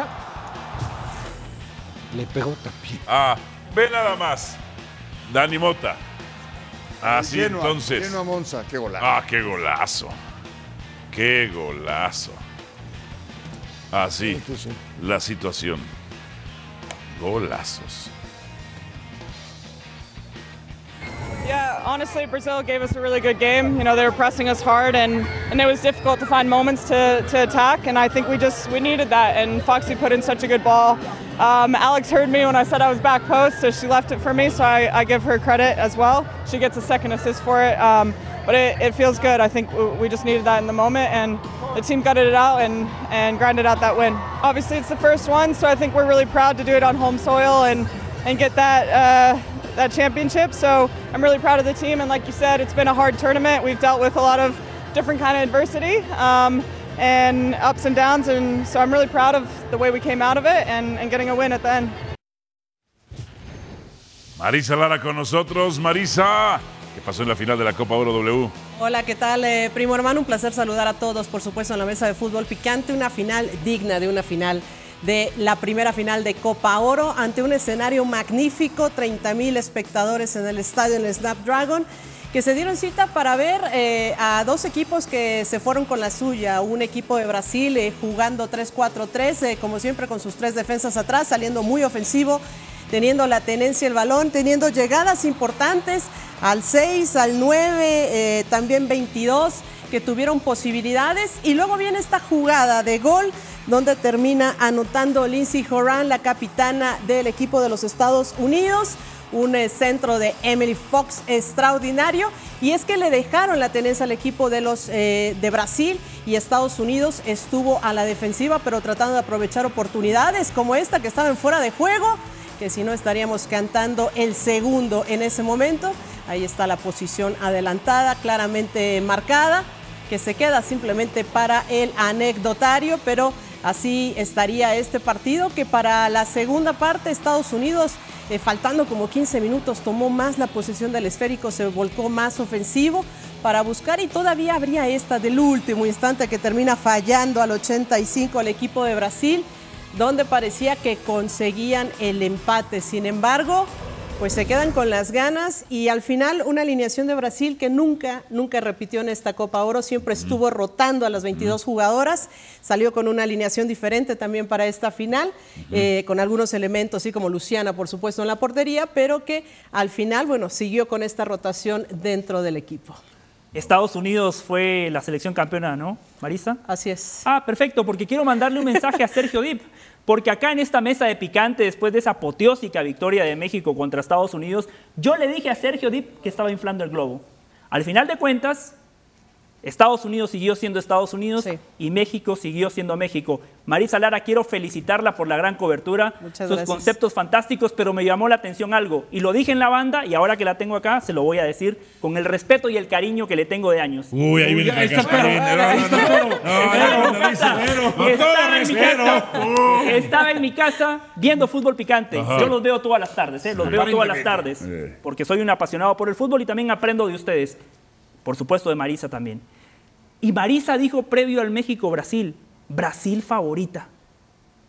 le pegó también. Ve nada más. Dani Mota. Así Genoa, entonces. Genoa Monza, qué golazo. Qué golazo. Qué golazo. Así, la situación. Golazos. Yeah, honestly, Brazil gave us a really good game. You know, they were pressing us hard, and it was difficult to find moments to attack. And I think we needed that. And Foxy put in such a good ball. Alex heard me when I said I was back post, so she left it for me. So I give her credit as well. She gets a second assist for it. But it feels good. I think we just needed that in the moment, and the team gutted it out and grinded out that win. Obviously, it's the first one, so I think we're really proud to do it on home soil and get that championship. So I'm really proud of the team, and like you said, it's been a hard tournament. We've dealt with a lot of different kind of adversity and ups and downs, and so I'm really proud of the way we came out of it and getting a win at the end. Marisa Lara con nosotros. Marisa, ¿qué pasó en la final de la Copa Oro W? Hola, ¿qué tal, primo hermano? Un placer saludar a todos, por supuesto, en la mesa de fútbol picante. Una final digna de una final de la primera final de Copa Oro ante un escenario magnífico, 30,000 espectadores en el estadio, en el Snapdragon, que se dieron cita para ver a dos equipos que se fueron con la suya. Un equipo de Brasil jugando 3-4-3, como siempre con sus tres defensas atrás, saliendo muy ofensivo, teniendo la tenencia del balón, teniendo llegadas importantes al 6, al 9, también 22, que tuvieron posibilidades. Y luego viene esta jugada de gol donde termina anotando Lindsey Horan, la capitana del equipo de los Estados Unidos. Un centro de Emily Fox extraordinario, y es que le dejaron la tenencia al equipo de los de Brasil, y Estados Unidos estuvo a la defensiva, pero tratando de aprovechar oportunidades como esta que estaba en fuera de juego, que si no estaríamos cantando el segundo en ese momento. Ahí está la posición adelantada, claramente marcada, que se queda simplemente para el anecdotario, pero así estaría este partido, que para la segunda parte Estados Unidos, faltando como 15 minutos, tomó más la posesión del esférico, se volcó más ofensivo para buscar, y todavía habría esta del último instante que termina fallando al 85 el equipo de Brasil, donde parecía que conseguían el empate. Sin embargo, pues se quedan con las ganas, y al final una alineación de Brasil que nunca repitió en esta Copa Oro, siempre estuvo rotando a las 22 jugadoras, salió con una alineación diferente también para esta final, con algunos elementos, así como Luciana, por supuesto, en la portería, pero que al final, bueno, siguió con esta rotación dentro del equipo. Estados Unidos fue la selección campeona, ¿no, Marisa? Así es. Perfecto, porque quiero mandarle un mensaje a Sergio Dip, porque acá en esta mesa de picante, después de esa apoteósica victoria de México contra Estados Unidos, yo le dije a Sergio Dip que estaba inflando el globo. Al final de cuentas, Estados Unidos siguió siendo Estados Unidos, sí, y México siguió siendo México. Marisa Lara, quiero felicitarla por la gran cobertura, sus conceptos fantásticos, pero me llamó la atención algo, y lo dije en la banda, y ahora que la tengo acá, se lo voy a decir con el respeto y el cariño que le tengo de años. Uy, ahí viene el Estaba en mi casa viendo fútbol picante. Ajá. Yo los veo todas las tardes, los veo todas las tardes, porque soy un apasionado por el fútbol y también aprendo de ustedes. Por supuesto de Marisa también. Y Marisa dijo previo al México-Brasil, Brasil favorita.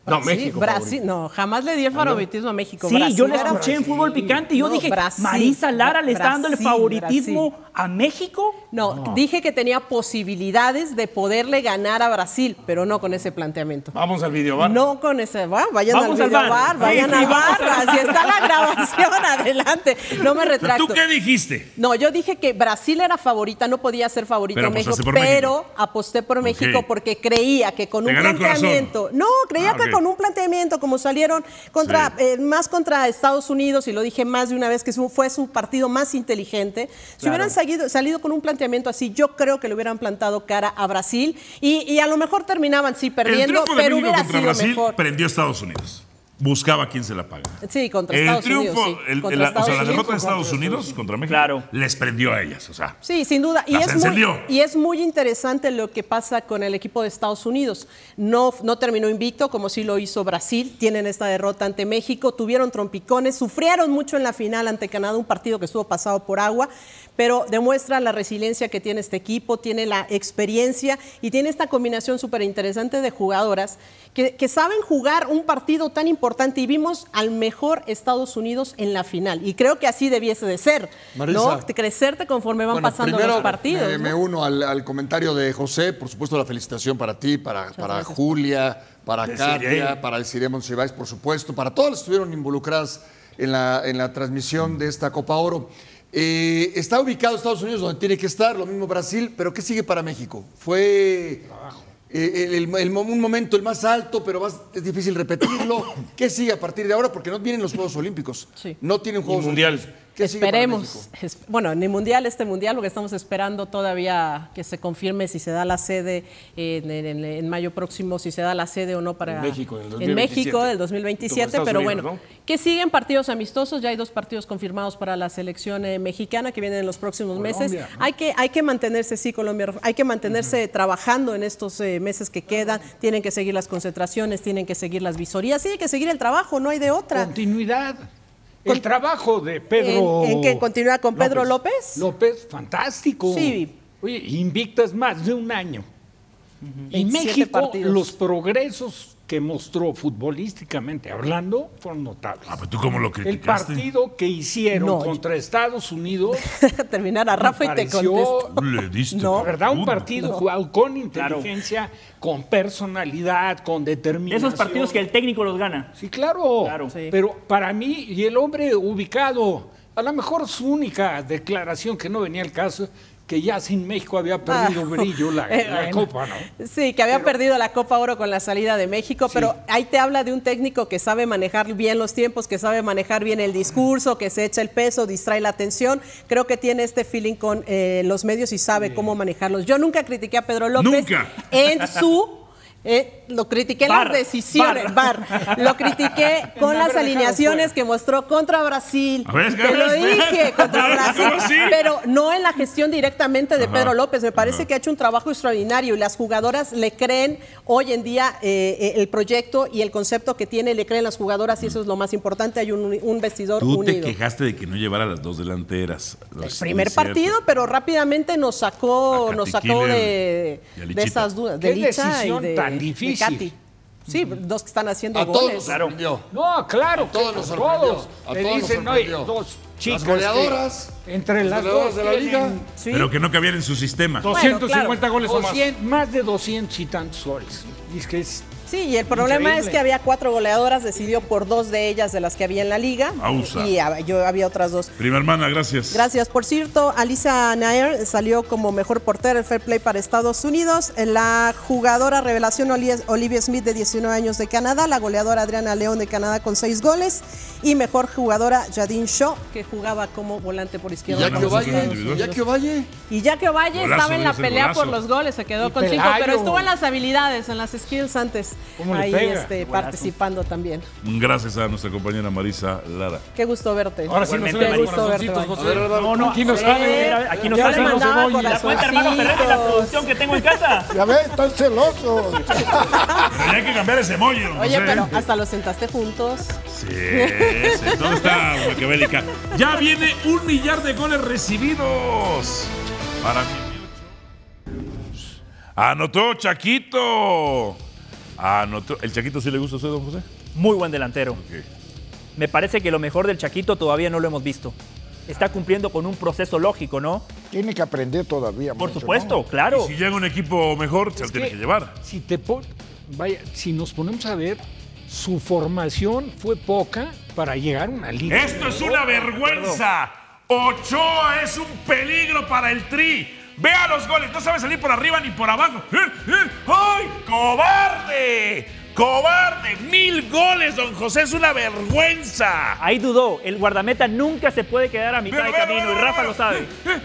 No, México. Brasil, no, jamás le di el favoritismo a México. Sí, Brasil yo lo era escuché en Fútbol Picante y yo dije, Brasil, Marisa Lara le está dando el favoritismo a México. No, dije que tenía posibilidades de poderle ganar a Brasil, pero no con ese planteamiento. Vamos al videobar. No con ese, vayan Vamos al al bar. videobar, vayan al bar, si está la grabación, adelante, no me retracto. ¿Tú qué dijiste? No, yo dije que Brasil era favorita, no podía ser favorita Pero México, apostaste por pero aposté por México porque creía que con Te un ganó el planteamiento, corazón. no, creía que Ok. con un planteamiento como salieron contra más contra Estados Unidos, y lo dije más de una vez, que fue su partido más inteligente, si hubieran salido con un planteamiento así, yo creo que le hubieran plantado cara a Brasil y a lo mejor terminaban sí El perdiendo, triunfo de pero México hubiera contra sido Brasil mejor. prendió a Estados Unidos. Buscaba quién se la paga. Sí, contra El Estados triunfo, Unidos. Sí. Contra la Estados Unidos, derrota de contra Estados Unidos contra México Claro. les prendió a ellas. O sea, Sí, sin duda. Las encendió. Y es muy interesante lo que pasa con el equipo de Estados Unidos. No terminó invicto, como sí lo hizo Brasil. Tienen esta derrota ante México. Tuvieron trompicones. Sufrieron mucho en la final ante Canadá, un partido que estuvo pasado por agua. Pero demuestra la resiliencia que tiene este equipo, tiene la experiencia y tiene esta combinación súper interesante de jugadoras que saben jugar un partido tan importante. Y vimos al mejor Estados Unidos en la final. Y creo que así debiese de ser, Marisa. ¿no? Crecerte conforme van pasando primero, los partidos. Me uno al comentario de José. Por supuesto, la felicitación para ti, para Julia, para Katia, para el Cire Monsiváis, por supuesto, para todas las que estuvieron involucradas en la transmisión de esta Copa Oro. Está ubicado Estados Unidos donde tiene que estar, lo mismo Brasil, pero ¿qué sigue para México? Fue un momento el más alto, pero es difícil repetirlo. ¿Qué sigue a partir de ahora? Porque no vienen los Juegos Olímpicos. Sí. No tienen Juegos Mundial. Olímpicos. ¿Qué sigue para Esperemos. Bueno, ni mundial, lo que estamos esperando todavía que se confirme si se da la sede en mayo próximo, si se da la sede o no para En México, en el 2027. en México del 2027, Estados pero Unidos, bueno, ¿no? que siguen partidos amistosos, ya hay 2 partidos confirmados para la selección mexicana que vienen en los próximos meses. ¿no? Hay que mantenerse, sí, Colombia, hay que mantenerse trabajando en estos meses que quedan, tienen que seguir las concentraciones, tienen que seguir las visorías, tienen que seguir el trabajo, no hay de otra. Continuidad. El trabajo de Pedro. ¿En que continúa con Pedro López? López, fantástico. Sí. Oye, invictas más de un año. Y 27 México, partidos. los progresos que mostró futbolísticamente hablando fueron notables. pero tú cómo lo El criticaste. partido que hicieron No, contra Estados Unidos. Terminar a Rafa y te pareció, contesto. Le diste. No. la verdad, un Uno. partido jugado con inteligencia, con personalidad, con determinación. Esos partidos que el técnico los gana. Sí, claro. Claro. Sí. Pero para mí, y el hombre ubicado, a lo mejor su única declaración que no venía al caso, que ya sin México había perdido brillo la Bueno. Copa, ¿no? Sí, que había perdido la Copa Oro con la salida de México, pero ahí te habla de un técnico que sabe manejar bien los tiempos, que sabe manejar bien el discurso, que se echa el peso, distrae la atención. Creo que tiene este feeling con los medios y sabe cómo manejarlos. Yo nunca critiqué a Pedro López Nunca. en su... lo critiqué en las decisiones, lo critiqué con las alineaciones que mostró contra Brasil. A ver, Te lo dije, contra Brasil, ¿Cómo así? pero no en la gestión directamente de Pedro López. Me parece que ha hecho un trabajo extraordinario y las jugadoras le creen hoy en día el proyecto y el concepto que tiene, le creen las jugadoras y eso es lo más importante. Hay un vestidor Tú te unido. quejaste de que no llevara las 2 delanteras. El primer partido, pero rápidamente nos sacó A Katy de Killer y a Lichita. esas dudas. Qué De Licha decisión y de, tan de difícil. Katy. Sí, 2 que están haciendo A todos goles. nos sorprendió. No, claro. A todos que nos sorprendió. A Le todos nos dicen, no, hay sorprendió. 2 chicas. Las goleadoras. que entre las goleadoras dos de la liga. tienen Sí. Pero que no cabían en su sistema. 250 goles o más. más de 200 y tantos goles. Y es que es Sí, y el problema increíble. es que había 4 goleadoras, decidió por 2 de ellas de las que había en la liga. Ausa. Y yo había otras 2. Prima hermana, gracias. Gracias. Por cierto, Alisa Nair salió como mejor portera, el fair play para Estados Unidos. La jugadora revelación Olivia Smith, de 19 años, de Canadá. La goleadora Adriana León, de Canadá, con 6 goles. Y mejor jugadora Jadine Shaw, que jugaba como volante por izquierda. Jackie Ovalle. Y Jackie Ovalle Golazo, estaba en la ese pelea golazo. por los goles, se quedó Y con 5, Pelayo. pero estuvo en las habilidades, en las skills antes. ¿Cómo le Ahí pega? participando también. Gracias a nuestra compañera Marisa Lara. Qué gusto verte. Ahora sí nos Igualmente, suben Qué los gusto verte. corazoncitos, Valle. José. No, no. Aquí nos sale. Aquí nos Ya sale. se nos mandaba cebolla. La cuenta, hermano Ferrer, de la producción que tengo en casa. Ya ves, están celosos. Pero hay que cambiar ese mollo. no Oye, sé. pero hasta los sentaste juntos. Sí, todo está maquiavélica. Ya viene 1 millar de goles recibidos. Para mi Anotó Chaquito. Anotó. ¿El Chaquito sí le gusta a usted, don José? Muy buen delantero. Okay. Me parece que lo mejor del Chaquito todavía no lo hemos visto. Está cumpliendo con un proceso lógico, ¿no? Tiene que aprender todavía. Por mucho, supuesto, ¿no? claro. Y si llega un equipo mejor, se lo tiene que llevar. Si nos ponemos a ver, su formación fue poca para llegar a una liga. ¡Esto es una vergüenza! Ochoa es un peligro para el Tri. Vea los goles, no sabe salir por arriba ni por abajo. ¡Ay, cobarde! ¡Cobarde! 1000 goles, don José, es una vergüenza. Ahí dudó, el guardameta nunca se puede quedar a mitad de camino y Rafa lo sabe.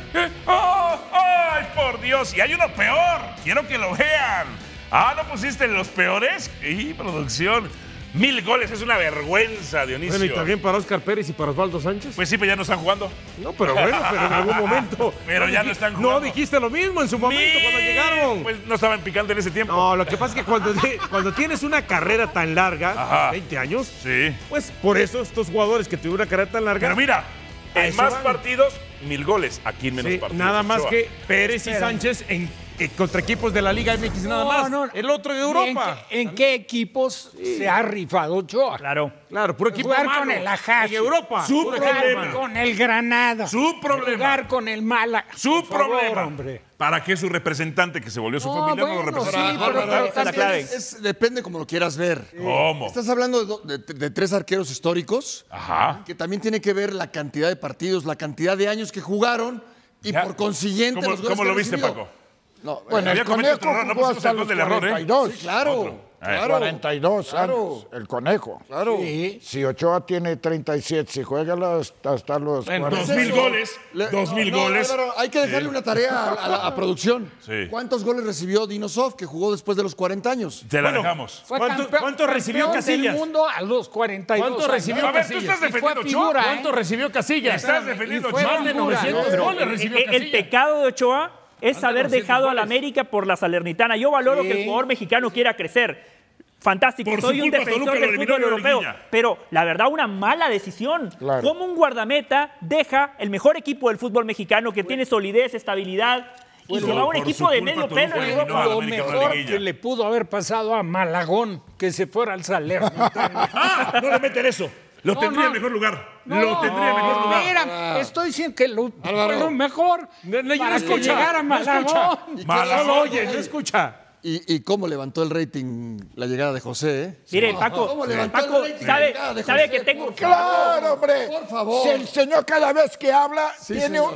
¡Ay, por Dios! Y hay uno peor, quiero que lo vean. ¿No pusiste los peores? ¡Y producción! 1000 goles, es una vergüenza, Dionisio. Bueno, y también para Óscar Pérez y para Osvaldo Sánchez. Pues sí, pero ya no están jugando. No, pero bueno, pero en algún momento. Pero ya no están jugando. No dijiste lo mismo en su momento cuando llegaron. Pues no estaban picando en ese tiempo. No, lo que pasa es que cuando tienes una carrera tan larga, 20 años, sí, pues por eso estos jugadores que tuvieron una carrera tan larga. Pero mira, en más partidos, 1000 goles. Aquí en menos partidos. Nada más Ochoa. que Pérez y Sánchez contra equipos de la Liga MX nada más. No. El otro de Europa. ¿En qué equipos se ha rifado Ochoa? Claro, puro equipo Jugar malo. con el Ajax. En Europa. Su Puro problema. equipo malo. Con el Granada. Su problema. Jugar con el Málaga. Su Por favor, problema. hombre. ¿Para qué su representante, que se volvió su No, familia, no lo bueno, representa? sí, pero Bárbara, esa es la clave. depende como lo quieras ver. ¿Cómo? Estás hablando de 3 arqueros históricos, Ajá. que también tiene que ver la cantidad de partidos, la cantidad de años que jugaron y Ya. por consiguiente ¿Cómo, los goles cómo que lo viste, recibió. Paco? No, Bueno, Había el cometido Conejo otro error, no jugó pusimos hasta el los gol del error, ¿eh? 42. sí, claro. Otro. Claro. 42 Claro. años, el Conejo. Claro. Sí. Si Ochoa tiene 37, si juega hasta los Bueno, 40. 2000 goles. 2000 goles. Álvaro, hay que dejarle una tarea a producción. Sí. ¿Cuántos goles recibió Dinosov, que jugó después de los 40 años? Te la dejamos. Fue ¿Cuánto recibió campeón Casillas? del mundo a los 42 ¿Cuánto años. recibió A ver, tú Casillas? estás Y fue defendiendo a Ochoa. figura, ¿eh? ¿Cuánto recibió Casillas? Estás defendiendo a Y fue Ochoa. Más de figura. 900 goles recibió El Casillas. pecado de Ochoa es haber dejado a la América por la Salernitana. Yo valoro Sí. que el jugador mexicano quiera crecer. Fantástico, Por su soy un culpa, defensor Toluca lo del eliminó fútbol en la europeo. liguilla. Pero la verdad, una mala decisión. Claro. ¿Cómo un guardameta deja el mejor equipo del fútbol mexicano que tiene solidez, estabilidad y se va a un por equipo su de culpa, medio Toluca pelo en eliminó Europa? a la Lo América en la mejor liguilla. que le pudo haber pasado a Malagón, que se fuera al Salernitana. No le meten eso. Lo No, tendría no. en mejor lugar. No, Lo tendría en mejor lugar. Mira, estoy diciendo que lo Álvaro. fue lo mejor No, yo para no que escucha, llegara no escucha. Malagón. Malagón. Solo oye, no escucha. ¿Y cómo levantó el rating la llegada de José? ¿Eh? Mire, Paco, ¿Cómo levantó Paco, el rating sabe, la llegada de sabe José? que tengo... Por Claro, hombre. Por favor. Si el señor cada vez que habla Sí, tiene señor. un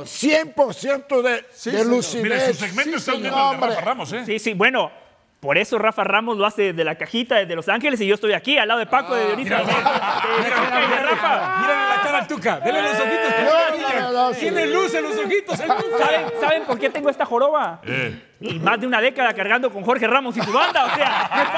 100% de señor. lucidez. Mira, su segmento está señor. uniendo al de Hombre. Rafa Ramos, ¿eh? Sí, bueno, por eso Rafa Ramos lo hace desde la cajita, desde Los Ángeles, y yo estoy aquí, al lado de Paco, de Dionisio. de Rafa. Mírale la cara al Tuca. Vele los ojitos que no, sí. tiene luz en los ojitos. El Tuca. ¿Saben por qué tengo esta joroba? Y más de una década cargando con Jorge Ramos y su banda, o sea, no es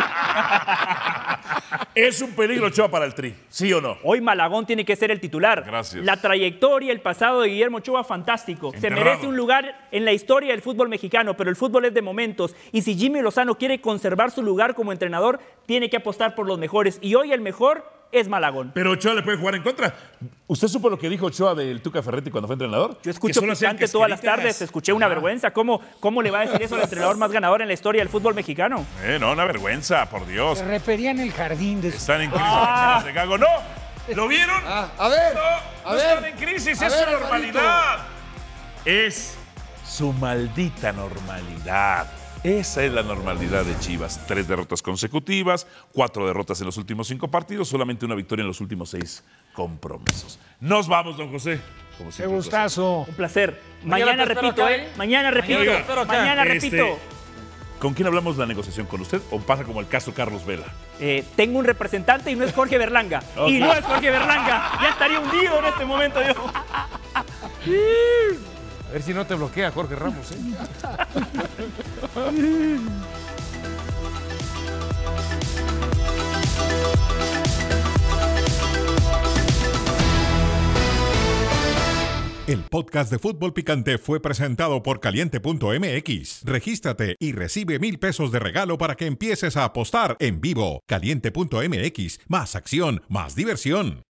fácil. Es un peligro Ochoa para el Tri, ¿sí o no? Hoy Malagón tiene que ser el titular. Gracias. La trayectoria, el pasado de Guillermo Ochoa, fantástico. Enterrado. Se merece un lugar en la historia del fútbol mexicano, pero el fútbol es de momentos. Y si Jimmy Lozano quiere conservar su lugar como entrenador, tiene que apostar por los mejores. Y hoy el mejor es Malagón. Pero Ochoa le puede jugar en contra. ¿Usted supo lo que dijo Ochoa del Tuca Ferretti cuando fue entrenador? Yo Que escucho solo hacían picante todas las cascaritas. tardes, escuché una vergüenza. ¿Cómo le va a decir eso al entrenador más ganador en la historia del fútbol mexicano? No, una vergüenza, por Dios. Se refería en el jardín de Están en crisis de Gago. ¡No! ¿Lo vieron? A ver. No están en crisis, A es ver, su normalidad. Es su maldita normalidad. Esa es la normalidad de Chivas. 3 derrotas consecutivas, 4 derrotas en los últimos 5 partidos, solamente una victoria en los últimos 6 compromisos. Nos vamos, don José. Como Qué siempre, gustazo. Un placer. Mañana Mañana te espero repito, acá, ¿eh? Mañana repito. Mañana te espero acá. Mañana repito. ¿Con quién hablamos la negociación? ¿Con usted o pasa como el caso Carlos Vela? Tengo un representante y no es Jorge Berlanga. Ok. Y no es Jorge Berlanga. Ya estaría hundido en este momento yo. A ver si no te bloquea Jorge Ramos, ¿eh? El podcast de Fútbol Picante fue presentado por Caliente.mx. Regístrate y recibe 1000 pesos de regalo para que empieces a apostar en vivo. Caliente.mx, más acción, más diversión.